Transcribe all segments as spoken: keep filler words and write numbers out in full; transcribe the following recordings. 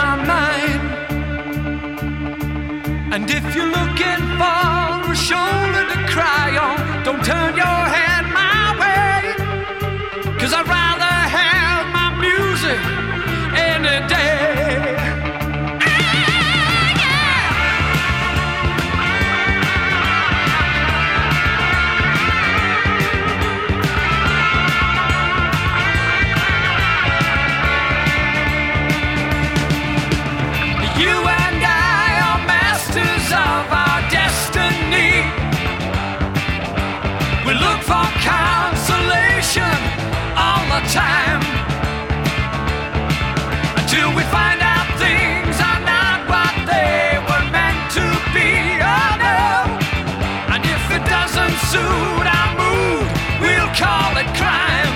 my mind. And if you're looking for a shoulder to cry on, don't turn your head my way, 'cause I'd rather have my music any day. You and I are masters of our destiny. We look for consolation all the time, until we find out things are not what they were meant to be. Oh no. And if it doesn't suit our mood, we'll call it crime.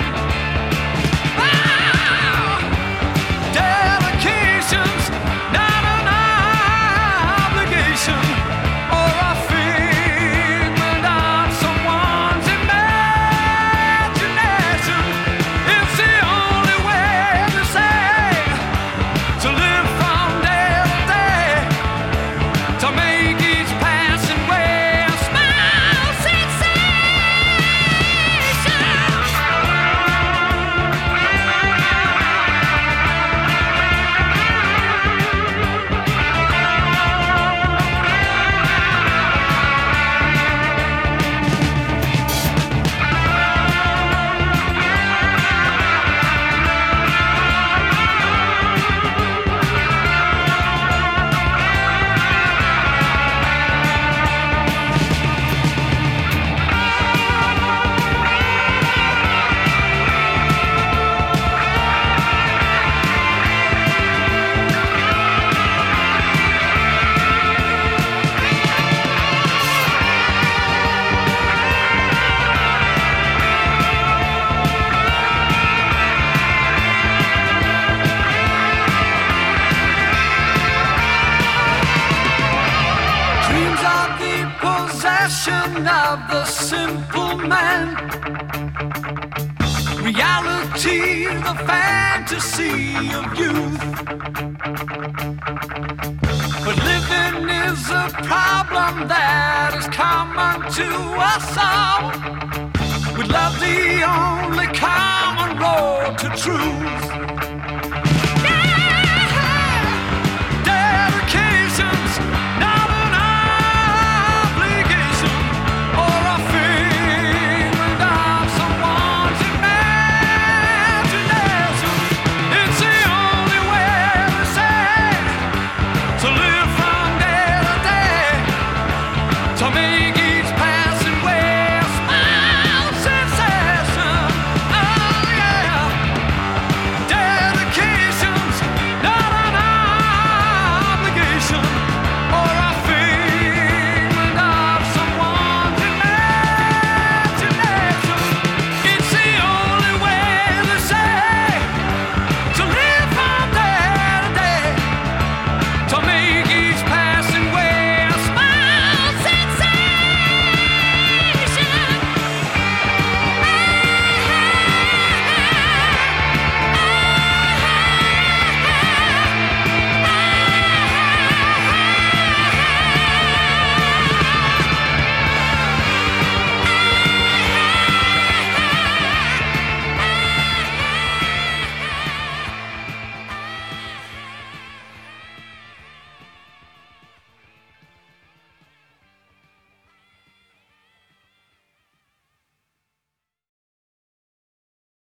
Dedication's not an obligation or a figment of someone's imagination. It's the only way to say, to live from day to day, to make each passing way a smile sensation. Dreams are the possession of the simple man. Reality, the fantasy of youth. But living is a problem that is common to us all. We love the only common road to truth.